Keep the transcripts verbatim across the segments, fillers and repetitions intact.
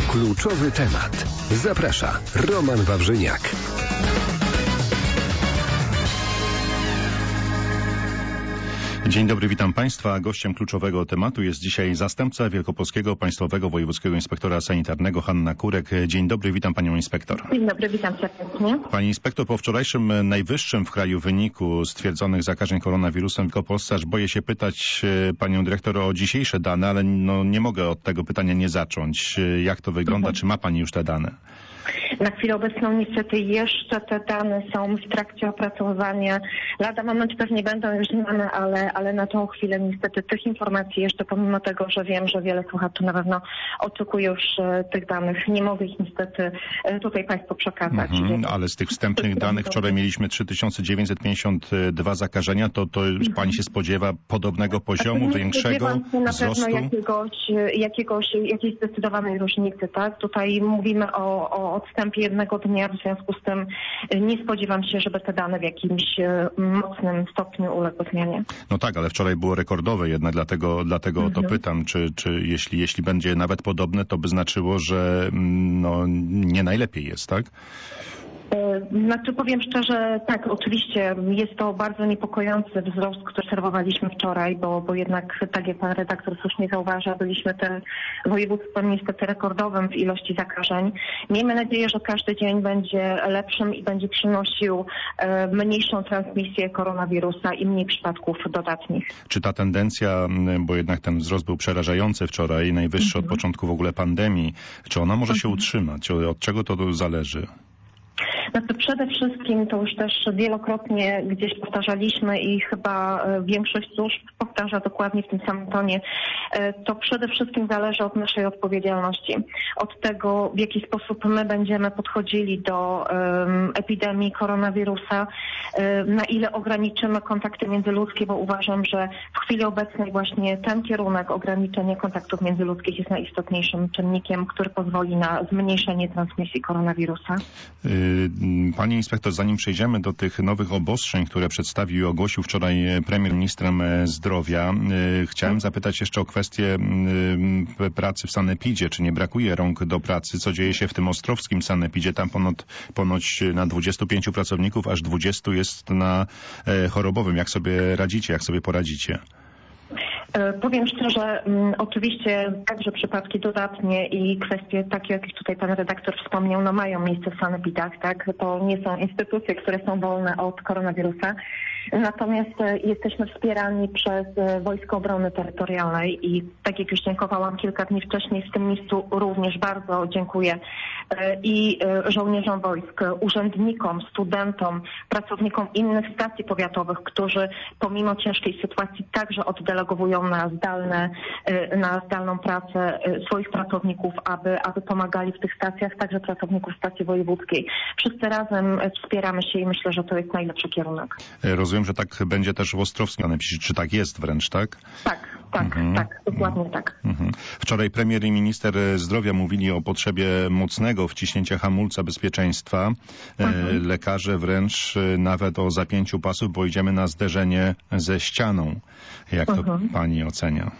Kluczowy temat. Zaprasza Roman Wawrzyniak. Dzień dobry, witam Państwa. Gościem kluczowego tematu jest dzisiaj zastępca Wielkopolskiego Państwowego Wojewódzkiego Inspektora Sanitarnego Hanna Kurek. Dzień dobry, witam Panią Inspektor. Dzień dobry, witam serdecznie. Pani Inspektor, po wczorajszym najwyższym w kraju wyniku stwierdzonych zakażeń koronawirusem w Wielkopolsce, aż boję się pytać Panią Dyrektor o dzisiejsze dane, ale no nie mogę od tego pytania nie zacząć. Jak to wygląda? Mhm. Czy ma Pani już te dane? Na chwilę obecną niestety jeszcze te dane są w trakcie opracowywania. Lada moment pewnie będą już znane, ale, ale na tą chwilę niestety tych informacji jeszcze, pomimo tego, że wiem, że wiele słuchaczy na pewno oczekuje już tych danych, nie mogę ich niestety tutaj Państwu przekazać. Mhm, ale z tych wstępnych danych wczoraj mieliśmy trzy tysiące dziewięćset pięćdziesiąt dwa zakażenia, to, to już Pani się spodziewa podobnego poziomu, nie większego się na wzrostu? pewno jakiegoś, jakiegoś, jakiejś zdecydowanej różnicy, tak? Tutaj mówimy o, o odstępie jednego dnia, w związku z tym nie spodziewam się, żeby te dane w jakimś mocnym stopniu uległy zmianie. No tak, ale wczoraj było rekordowe jednak, dlatego, dlatego mhm. o to pytam, czy, czy jeśli, jeśli będzie nawet podobne, to by znaczyło, że no, nie najlepiej jest, tak? Znaczy powiem szczerze, tak, oczywiście jest to bardzo niepokojący wzrost, który obserwowaliśmy wczoraj, bo, bo jednak, tak jak pan redaktor słusznie zauważa, byliśmy tym województwem niestety rekordowym w ilości zakażeń. Miejmy nadzieję, że każdy dzień będzie lepszym i będzie przynosił e, mniejszą transmisję koronawirusa i mniej przypadków dodatnich. Czy ta tendencja, bo jednak ten wzrost był przerażający wczoraj, najwyższy mhm. od początku w ogóle pandemii, czy ona może mhm. się utrzymać? Od czego to zależy? Znaczy przede wszystkim, to już też wielokrotnie gdzieś powtarzaliśmy i chyba większość służb powtarza dokładnie w tym samym tonie, to przede wszystkim zależy od naszej odpowiedzialności, od tego, w jaki sposób my będziemy podchodzili do um, epidemii koronawirusa, um, na ile ograniczymy kontakty międzyludzkie, bo uważam, że w chwili obecnej właśnie ten kierunek ograniczenia kontaktów międzyludzkich jest najistotniejszym czynnikiem, który pozwoli na zmniejszenie transmisji koronawirusa. Pani inspektor, zanim przejdziemy do tych nowych obostrzeń, które przedstawił i ogłosił wczoraj premier ministrem zdrowia, chciałem zapytać jeszcze o kwestię pracy w sanepidzie. Czy nie brakuje rąk do pracy? Co dzieje się w tym ostrowskim sanepidzie? Tam ponoć, ponoć na dwudziestu pięciu pracowników aż dwudziestu jest na chorobowym. Jak sobie radzicie? Jak sobie poradzicie? Powiem szczerze, oczywiście także przypadki dodatnie i kwestie takie, jak tutaj pan redaktor wspomniał, no mają miejsce w sanepidach, tak? To nie są instytucje, które są wolne od koronawirusa. Natomiast jesteśmy wspierani przez Wojsko Obrony Terytorialnej i tak jak już dziękowałam kilka dni wcześniej, w tym miejscu również bardzo dziękuję i żołnierzom wojsk, urzędnikom, studentom, pracownikom innych stacji powiatowych, którzy pomimo ciężkiej sytuacji także oddelegowują na zdalne, na zdalną pracę swoich pracowników, aby, aby pomagali w tych stacjach, także pracowników stacji wojewódzkiej. Wszyscy razem wspieramy się i myślę, że to jest najlepszy kierunek. Rozumiem, że tak będzie też w Ostrowskim. Czy tak jest wręcz, tak? Tak, tak, mhm. tak, dokładnie tak. Mhm. Wczoraj premier i minister zdrowia mówili o potrzebie mocnego wciśnięcia hamulca bezpieczeństwa. Mhm. Lekarze wręcz nawet o zapięciu pasów, bo idziemy na zderzenie ze ścianą. Jak to mhm. pani ocenia?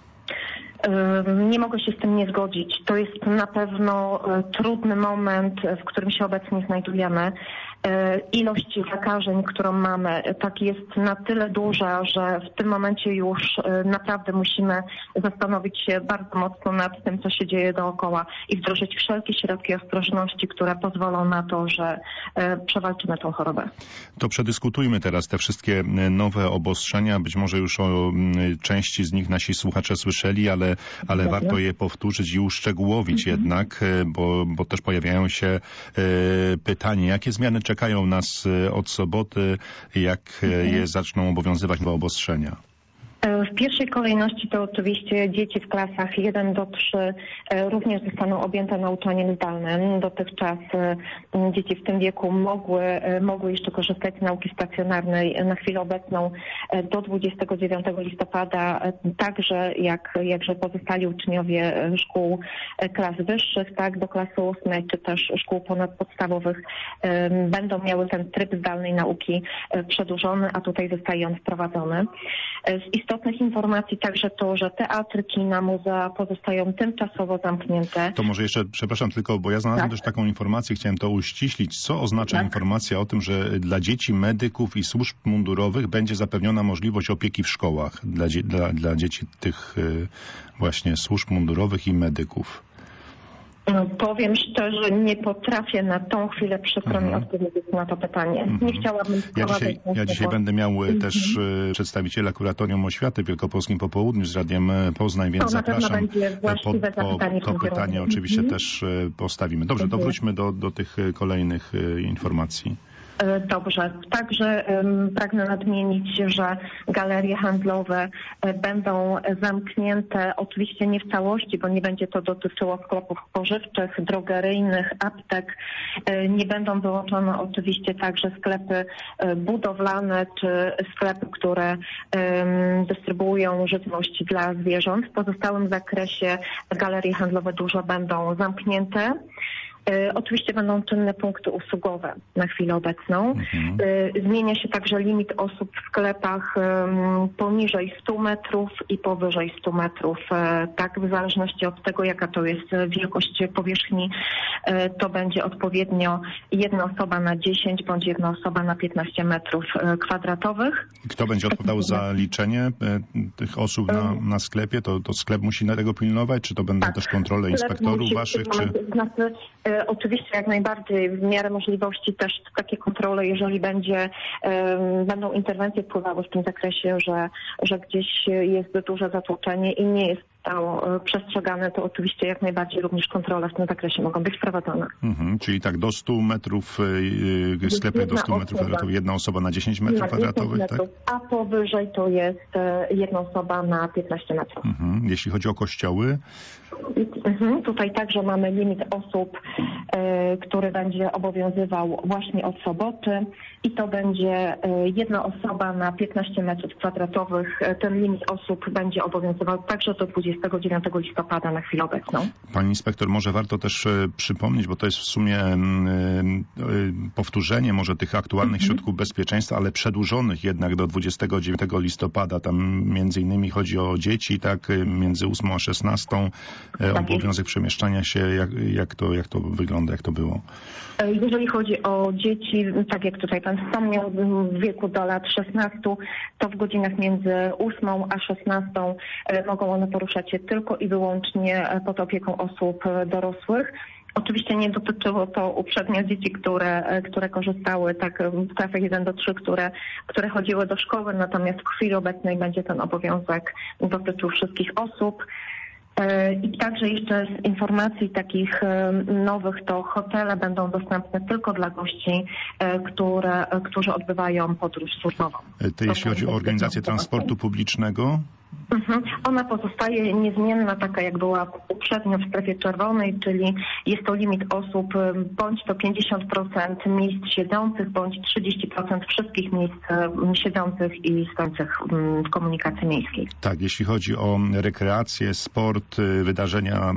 Nie mogę się z tym nie zgodzić. To jest na pewno trudny moment, w którym się obecnie znajdujemy. Ilość zakażeń, którą mamy, tak jest na tyle duża, że w tym momencie już naprawdę musimy zastanowić się bardzo mocno nad tym, co się dzieje dookoła i wdrożyć wszelkie środki ostrożności, które pozwolą na to, że przewalczymy tą chorobę. To przedyskutujmy teraz te wszystkie nowe obostrzenia. Być może już o części z nich nasi słuchacze słyszeli, ale, ale warto je powtórzyć i uszczegółowić mhm. jednak, bo, bo też pojawiają się pytania, jakie zmiany czekają nas od soboty, jak je zaczną obowiązywać nowe obostrzenia? W pierwszej kolejności to oczywiście dzieci w klasach jeden do trzech również zostaną objęte nauczaniem zdalnym. Dotychczas dzieci w tym wieku mogły, mogły jeszcze korzystać z nauki stacjonarnej. Na chwilę obecną do dwudziestego dziewiątego listopada także jak, jakże pozostali uczniowie szkół klas wyższych, tak, do klasy ósmej, czy też szkół ponadpodstawowych będą miały ten tryb zdalnej nauki przedłużony, a tutaj zostaje on wprowadzony. Z istotnych informacji także to, że teatry, kina, muzea pozostają tymczasowo zamknięte. To może jeszcze, przepraszam tylko, bo ja znalazłem Tak. też taką informację, chciałem to uściślić. Co oznacza Tak. informacja o tym, że dla dzieci, medyków i służb mundurowych będzie zapewniona możliwość opieki w szkołach dla, dzie- dla, dla dzieci tych y, właśnie służb mundurowych i medyków? No, powiem szczerze, nie potrafię na tą chwilę przykro mi Mhm. odpowiedzieć na to pytanie. Nie chciałabym Ja wprowadzać dzisiaj, ja niczego. dzisiaj będę miał y, też y, przedstawiciela Kuratorium Oświaty w Wielkopolskim Popołudniu z Radiem y, Poznań, więc To na pewno zapraszam. będzie właściwe po, zapytanie po, to w tym pytanie kierunku. oczywiście Mhm. też y, postawimy. Dobrze, to Dziękuję. wróćmy do, do tych y, kolejnych y, informacji. E, Dobrze. Także um, pragnę nadmienić, że galerie handlowe e, będą zamknięte oczywiście nie w całości, bo nie będzie to dotyczyło sklepów spożywczych, drogeryjnych, aptek. E, nie będą wyłączone oczywiście także sklepy e, budowlane czy sklepy, które em, dystrybuują żywność dla zwierząt. W pozostałym zakresie galerie handlowe dużo będą zamknięte. E, Oczywiście będą czynne punkty usługowe na chwilę obecną. Mhm. E, Zmienia się także limit osób w sklepach em, poniżej stu metrów i powyżej stu metrów. E, Tak, w zależności od tego, jaka to jest e, wielkość powierzchni, e, to będzie odpowiednio jedna osoba na dziesięć bądź jedna osoba na piętnaście metrów e, kwadratowych. Kto będzie odpowiadał za liczenie e, tych osób na, na sklepie? To, to sklep musi tego pilnować? Czy to będą Tak. też kontrole Sklep inspektorów musi waszych? w tym Czy... momencie- Znaczy, e, oczywiście jak najbardziej w miarę możliwości też takie kontrole, jeżeli będzie, e, będą interwencje wpływały w tym zakresie, że, że gdzieś jest duże zatłoczenie i nie jest to e, przestrzegane, to oczywiście jak najbardziej również kontrole w tym zakresie mogą być prowadzone. Mhm, czyli tak do stu metrów, y, y, sklepy do Jedna stu metrów osoba. kwadratowych, jedna osoba na dziesięć metrów Na dziesięć kwadratowych, tak? metrów, a powyżej to jest e, jedna osoba na piętnaście metrów. Mhm. Jeśli chodzi o kościoły, Mhm. Tutaj także mamy limit osób, e, który będzie obowiązywał właśnie od soboty i to będzie e, jedna osoba na piętnaście metrów kwadratowych. E, Ten limit osób będzie obowiązywał także do dwudziestego dziewiątego listopada na chwilę obecną. pani inspektor, może warto też e, przypomnieć, bo to jest w sumie mm, e, e, powtórzenie może tych aktualnych środków bezpieczeństwa, ale przedłużonych jednak do dwudziestego dziewiątego listopada. Tam między innymi chodzi o dzieci, tak, e, między ósmą a szesnastą. E, Tak obowiązek przemieszczania się, jak, jak, to, jak to wygląda, jak to było? E, Jeżeli chodzi o dzieci, tak jak tutaj pan wspomniał, w wieku do lat szesnastu, to w godzinach między ósmą a szesnastą e, mogą one poruszać się tylko i wyłącznie e, pod opieką osób e, dorosłych. Oczywiście nie dotyczyło to uprzednio dzieci, które, e, które korzystały tak w klasach jeden do trzech, które, które chodziły do szkoły, natomiast w chwili obecnej będzie ten obowiązek dotyczył wszystkich osób. E, I także jeszcze z informacji takich e, nowych, to hotele będą dostępne tylko dla gości, e, które, e, którzy odbywają podróż służbową. E, To jeśli chodzi o organizację transportu publicznego, Mhm. Ona pozostaje niezmienna, taka jak była uprzednio w strefie czerwonej, czyli jest to limit osób e, bądź to pięćdziesiąt procent miejsc siedzących, bądź trzydzieści procent wszystkich miejsc e, siedzących i stojących m, w komunikacji miejskiej. tak, jeśli chodzi o rekreację, sport, y, wydarzenia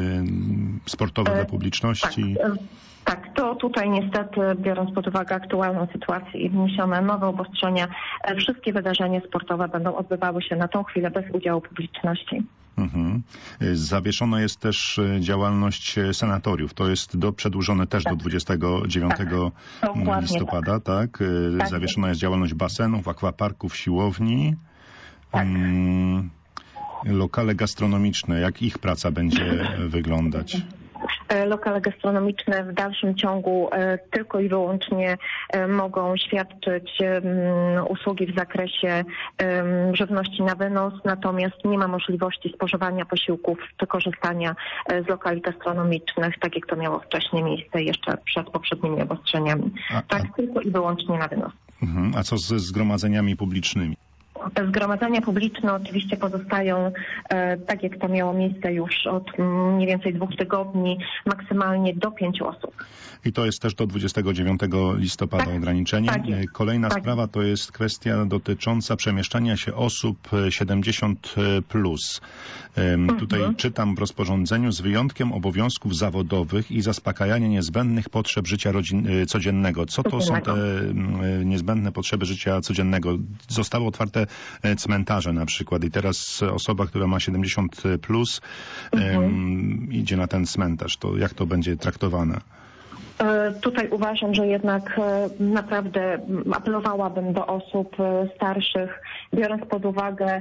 y, sportowe dla publiczności. Tak, e, tak, to tutaj niestety, biorąc pod uwagę aktualną sytuację i wniesione nowe obostrzenia, e, wszystkie wydarzenia sportowe będą odbywały się na tą chwilę bez udziału publiczności. Mhm. Y, Zawieszona jest też y, działalność y, sanatoriów. To jest do, przedłużone też do dwudziestego dziewiątego Tak, dokładnie listopada, tak? Y, Tak. Zawieszona jest działalność basenów, akwaparków, siłowni. Tak. Mm, lokale gastronomiczne, jak ich praca będzie wyglądać? E, Lokale gastronomiczne w dalszym ciągu e, tylko i wyłącznie e, mogą świadczyć em, usługi w zakresie em, żywności na wynos, natomiast nie ma możliwości spożywania posiłków czy korzystania e, z lokali gastronomicznych, tak jak to miało wcześniej miejsce jeszcze przed poprzednimi obostrzeniami. A- Tak, a- tylko i wyłącznie na wynos. Mhm. A co ze zgromadzeniami publicznymi? Zgromadzenia publiczne oczywiście pozostają, e, tak jak to miało miejsce już od mm, mniej więcej dwóch tygodni, maksymalnie do pięciu osób. I to jest też do dwudziestego dziewiątego listopada Tak, ograniczenie. tak jest. Kolejna Tak. sprawa to jest kwestia dotycząca przemieszczania się osób siedemdziesiąt plus. Mhm. Tutaj czytam w rozporządzeniu z wyjątkiem obowiązków zawodowych i zaspokajania niezbędnych potrzeb życia rodzin, codziennego. Co to są te Codziennego. mm, niezbędne potrzeby życia codziennego? Zostały otwarte cmentarze na przykład i teraz osoba, która ma siedemdziesiąt plus mhm. um, idzie na ten cmentarz, to jak to będzie traktowane? Tutaj uważam, że jednak naprawdę apelowałabym do osób starszych, biorąc pod uwagę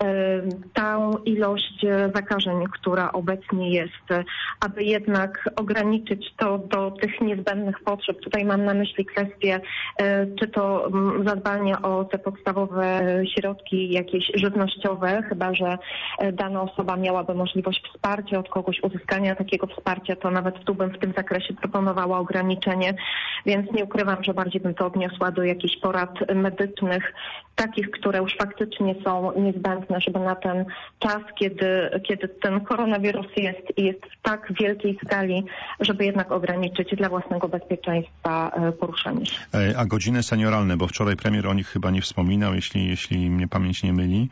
tę ilość zakażeń, która obecnie jest, aby jednak ograniczyć to do tych niezbędnych potrzeb. Tutaj mam na myśli kwestię, czy to zadbanie o te podstawowe środki jakieś żywnościowe, chyba że dana osoba miałaby możliwość wsparcia od kogoś, uzyskania takiego wsparcia, to nawet tu bym w tym zakresie proponowała ograniczenie, więc nie ukrywam, że bardziej bym to odniosła do jakichś porad medycznych, takich, które już faktycznie są niezbędne, żeby na ten czas, kiedy, kiedy ten koronawirus jest i jest w tak wielkiej skali, żeby jednak ograniczyć dla własnego bezpieczeństwa poruszanie się. A godziny senioralne, bo wczoraj premier o nich chyba nie wspominał, jeśli, jeśli mnie pamięć nie myli.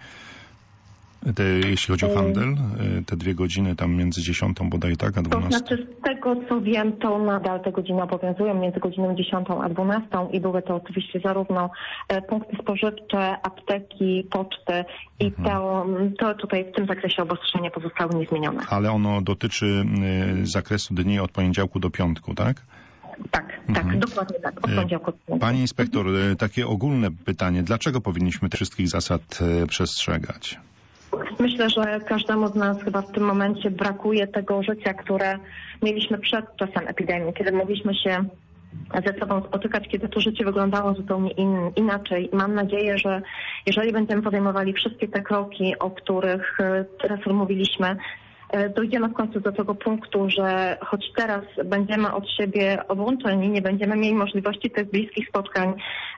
Te, jeśli chodzi o handel, te dwie godziny tam między dziesiątą bodaj tak, a dwunastą. To znaczy z tego co wiem, to nadal te godziny obowiązują między godziną dziesiątą a dwunastą i były to oczywiście zarówno punkty spożywcze, apteki, poczty i mhm. to, to tutaj w tym zakresie obostrzenia pozostały niezmienione. Ale ono dotyczy zakresu dni od poniedziałku do piątku, tak? Tak, tak, mhm. dokładnie tak. Od poniedziałku do piątku. Pani inspektor, takie ogólne pytanie, dlaczego powinniśmy tych wszystkich zasad przestrzegać? Myślę, że każdemu z nas chyba w tym momencie brakuje tego życia, które mieliśmy przed czasem epidemii, kiedy mogliśmy się ze sobą spotykać, kiedy to życie wyglądało zupełnie in, inaczej. Mam nadzieję, że jeżeli będziemy podejmowali wszystkie te kroki, o których teraz mówiliśmy, dojdziemy w końcu do tego punktu, że choć teraz będziemy od siebie odłączeni, nie będziemy mieli możliwości tych bliskich spotkań,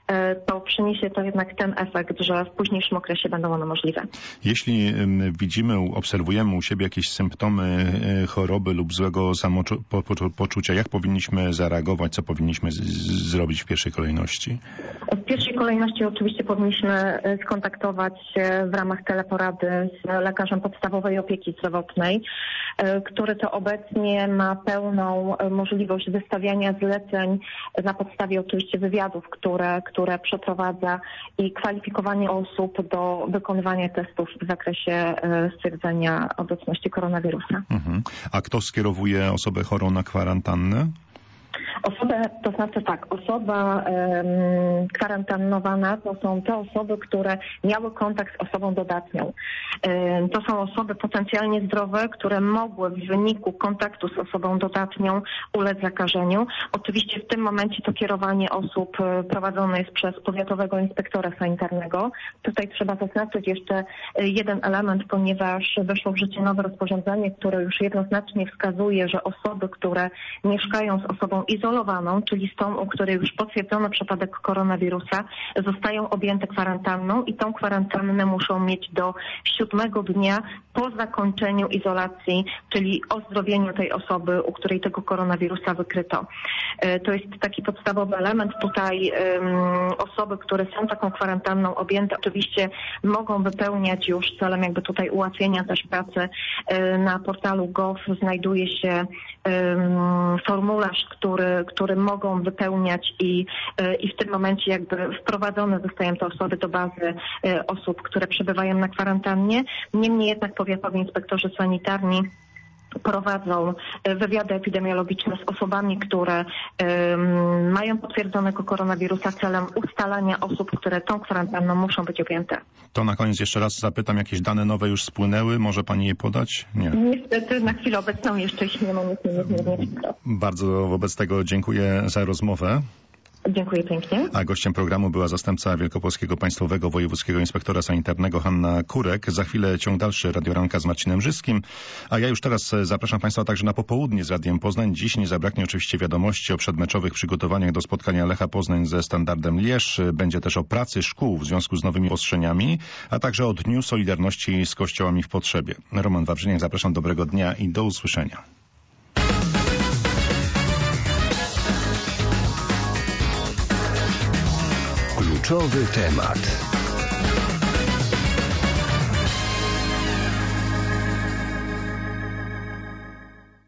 to przyniesie to jednak ten efekt, że w późniejszym okresie będą one możliwe. Jeśli widzimy, obserwujemy u siebie jakieś symptomy choroby lub złego samopoczucia, jak powinniśmy zareagować, co powinniśmy z- zrobić w pierwszej kolejności? W pierwszej kolejności oczywiście powinniśmy skontaktować się w ramach teleporady z lekarzem podstawowej opieki zdrowotnej, który to obecnie ma pełną możliwość wystawiania zleceń na podstawie oczywiście wywiadów, które, które przeprowadza i kwalifikowanie osób do wykonywania testów w zakresie stwierdzenia obecności koronawirusa. Mhm. A kto skierowuje osobę chorą na kwarantannę? Osobę, to znaczy tak, osoba um, kwarantannowana to są te osoby, które miały kontakt z osobą dodatnią. Um, to są osoby potencjalnie zdrowe, które mogły w wyniku kontaktu z osobą dodatnią ulec zakażeniu. Oczywiście w tym momencie to kierowanie osób prowadzone jest przez powiatowego inspektora sanitarnego. Tutaj trzeba zaznaczyć jeszcze jeden element, ponieważ weszło w życie nowe rozporządzenie, które już jednoznacznie wskazuje, że osoby, które mieszkają z osobą izolowaną, czyli z tą, u której już potwierdzono przypadek koronawirusa, zostają objęte kwarantanną i tą kwarantannę muszą mieć do siódmego dnia po zakończeniu izolacji, czyli ozdrowieniu tej osoby, u której tego koronawirusa wykryto. To jest taki podstawowy element. Tutaj um, osoby, które są taką kwarantanną objęte, oczywiście mogą wypełniać już celem jakby tutaj ułatwienia też pracy um, na portalu gov znajduje się um, formularz, który, który mogą wypełniać i, i w tym momencie jakby wprowadzone zostają te osoby do bazy osób, które przebywają na kwarantannie. Niemniej jednak powiatowi inspektorzy sanitarni prowadzą wywiady epidemiologiczne z osobami, które um, mają potwierdzonego koronawirusa celem ustalania osób, które tą kwarantanną muszą być objęte. To na koniec jeszcze raz zapytam, jakieś dane nowe już spłynęły? Może pani je podać? Nie. Niestety na chwilę obecną jeszcze się nie ma nic nie, nie, nie. Bardzo wobec tego dziękuję za rozmowę. Dziękuję pięknie. A gościem programu była zastępca Wielkopolskiego Państwowego Wojewódzkiego Inspektora Sanitarnego Hanna Kurek. Za chwilę ciąg dalszy Radio Ranka z Marcinem Żyskim. A ja już teraz zapraszam Państwa także na popołudnie z Radiem Poznań. Dziś nie zabraknie oczywiście wiadomości o przedmeczowych przygotowaniach do spotkania Lecha Poznań ze Standardem Lierz. Będzie też o pracy szkół w związku z nowymi obostrzeniami, a także o Dniu Solidarności z Kościołami w Potrzebie. Roman Wawrzyniak, zapraszam, dobrego dnia i do usłyszenia. Kluczowy temat.